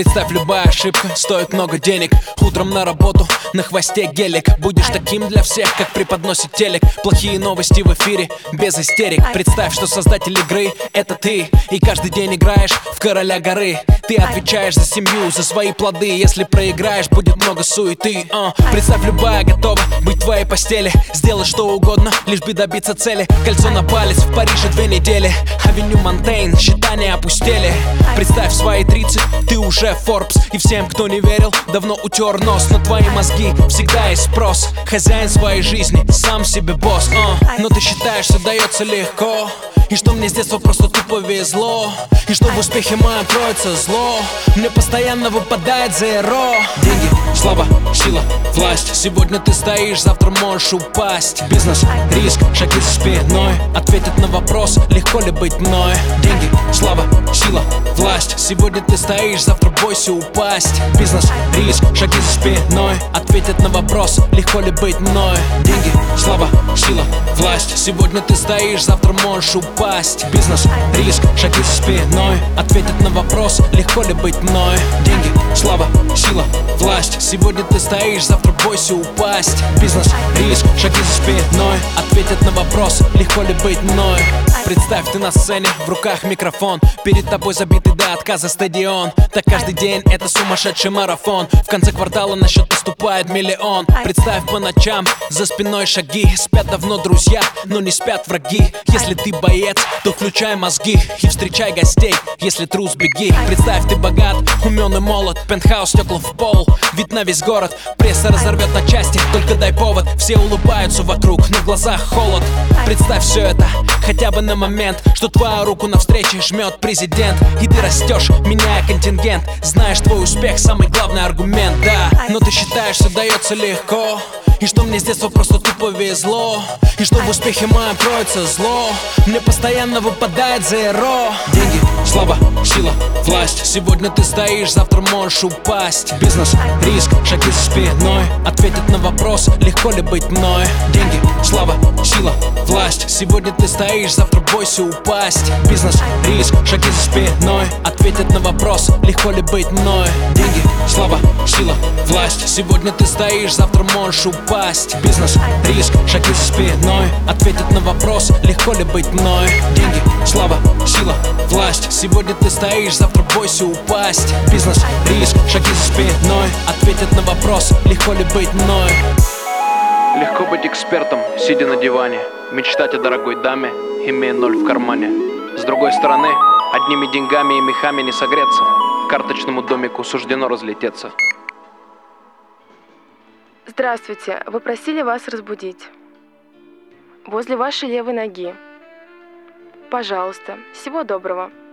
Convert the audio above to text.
Представь, любая ошибка стоит много денег. Утром на работу, на хвосте гелик. Будешь таким для всех, как преподносит телек. Плохие новости в эфире, без истерик. Представь, что создатель игры — это ты. И каждый день играешь в короля горы. Ты отвечаешь за семью, за свои плоды. Если проиграешь, будет много суеты. Представь, любая готова быть в твоей постели. Сделай что угодно, лишь бы добиться цели. Кольцо на палец, в Париже 2 недели. Авеню Монтейн, счета не опустели. Представь, свои 30, ты уже Forbes. И всем, кто не верил, давно утер нос. На твои мозги всегда есть спрос. Хозяин своей жизни, сам себе босс. Но ты считаешь, все дается легко. И что мне с детства просто тупо везло. И что в успехе моем кроется зло. Мне постоянно выпадает зеро. Деньги, слава, сила, власть. Сегодня ты стоишь, завтра можешь упасть. Бизнес, риск, шаги за спиной. Ответят на вопрос, легко ли быть мной. Деньги, слава, сила, власть. Сегодня ты стоишь, завтра бойся упасть. Бизнес, риск, шаги за спиной. Ответят на вопрос, легко ли быть мной. Деньги, слава, сила, власть. Сегодня ты стоишь, завтра можешь упасть. Бизнес, риск, шаги за спиной. Ответят на вопрос, легко ли быть мной. Деньги, слава, сила, власть. Сегодня ты стоишь, завтра бойся упасть. Бизнес, риск, шаги за спиной. Ответят на вопрос, легко ли быть мной. Представь, ты на сцене, в руках микрофон. Перед тобой забитый до отказа стадион. Так каждый день это сумасшедший марафон. В конце квартала на счет поступает миллион. Представь, по ночам за спиной шаги. Спят давно друзья, но не спят враги. Если ты боец, то включай мозги и встречай гостей. Если трус, беги. Представь, ты богат, умен и молод. Пентхаус, стекла в пол, вид на весь город. Пресса разорвет на части, только дай повод. Все улыбаются вокруг, но в глазах холод. Представь все это хотя бы на момент, что твою руку навстречу жмет президент. И ты растешь, меняя контингент. Знаешь, твой успех самый главный аргумент, да. Но ты считаешь, все дается легко. И что мне с детства просто тупо везло. И что в успехе моем кроется зло. Мне постоянно выпадает зеро. Деньги, слава, сила, власть. Сегодня ты стоишь, завтра можешь упасть. Бизнес, риск, шаги за спиной. Ответят на вопрос, легко ли быть мной. Деньги, слава, сила, власть. Сегодня ты стоишь, завтра бойся упасть. Бизнес, риск, шаги за спиной. Ответят на вопрос, легко ли быть мной. Деньги, слава, сила, власть. Сегодня ты стоишь, завтра можешь упасть. Бизнес, риск, шаги за спиной. Ответят на вопрос, легко ли быть мной. Деньги, слава, сила, власть. Сегодня ты стоишь, завтра бойся упасть. Бизнес, риск, шаги за спиной. Ответят на вопрос, легко ли быть мной. Легко быть экспертом, сидя на диване. Мечтать о дорогой даме, имея 0 в кармане. С другой стороны, одними деньгами и мехами не согреться. Карточному домику суждено разлететься. Здравствуйте, вы просили вас разбудить. Возле вашей левой ноги. Пожалуйста, всего доброго.